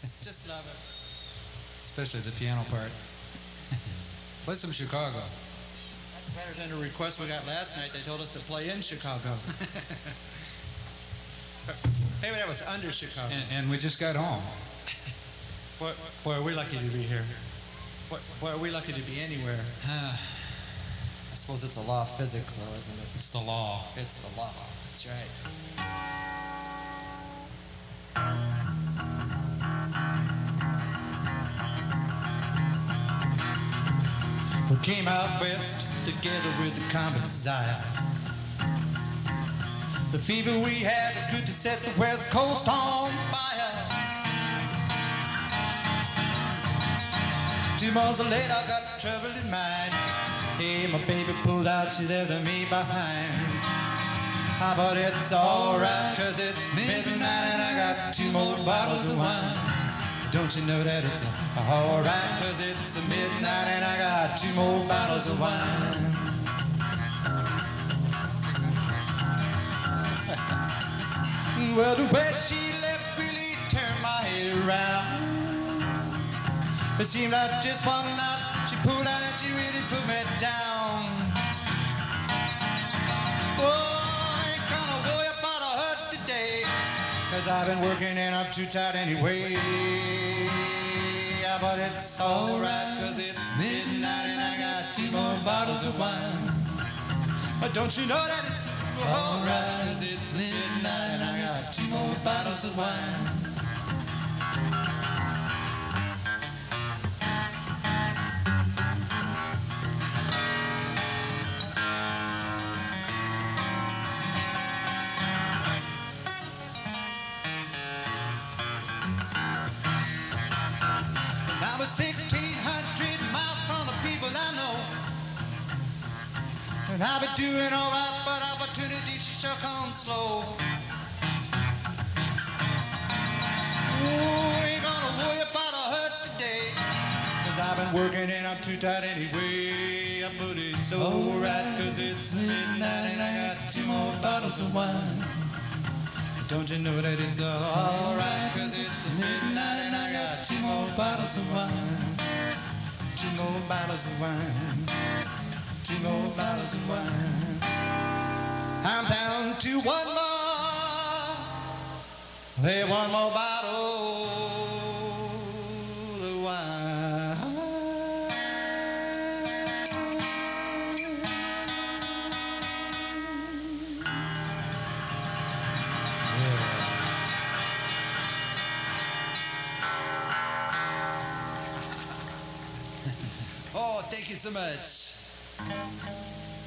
Just love it. Especially the piano part. Play some Chicago. That's better than the request we got last night. They told us to play in Chicago. Maybe that was under Chicago. And we just got home. Boy, are we lucky to be here. Boy, are we lucky to be anywhere. I suppose it's a law of physics, though, isn't it? It's the law. It's the law. That's right. We came out west together with the common desire. The fever we had was good to set the west coast on fire. 2 months later, I got trouble in mind. Hey, my baby pulled out, she left me behind. But it's alright, cause it's midnight and I got 2 more bottles of wine. Don't you know that it's alright, cause it's midnight and I got 2 more bottles of wine. Well, the way she left really turned my head around. It seemed like just one night she pulled out and she really put me down. Oh, I ain't gonna worry about her today, cause I've been working and I'm too tired anyway. Yeah, but it's alright, cause it's midnight and I got 2 more bottles of wine. But don't you know that it's alright, cause it's midnight and I got 2 more bottles of wine. I was 1,600 miles from the people I know, and I've been doing alright, but opportunity she sure comes slow. Oh, ain't gonna worry about a hurt today, cause I've been working and I'm too tired anyway. But it's alright, cause it's midnight and I got 2 more bottles of wine. Don't you know that it's alright, cause it's midnight and I got 2 more bottles of wine. 2 more bottles of wine. 2 more bottles of wine. I'm down to 1 more. Hey, 1 more bottle of wine. Oh, thank you so much.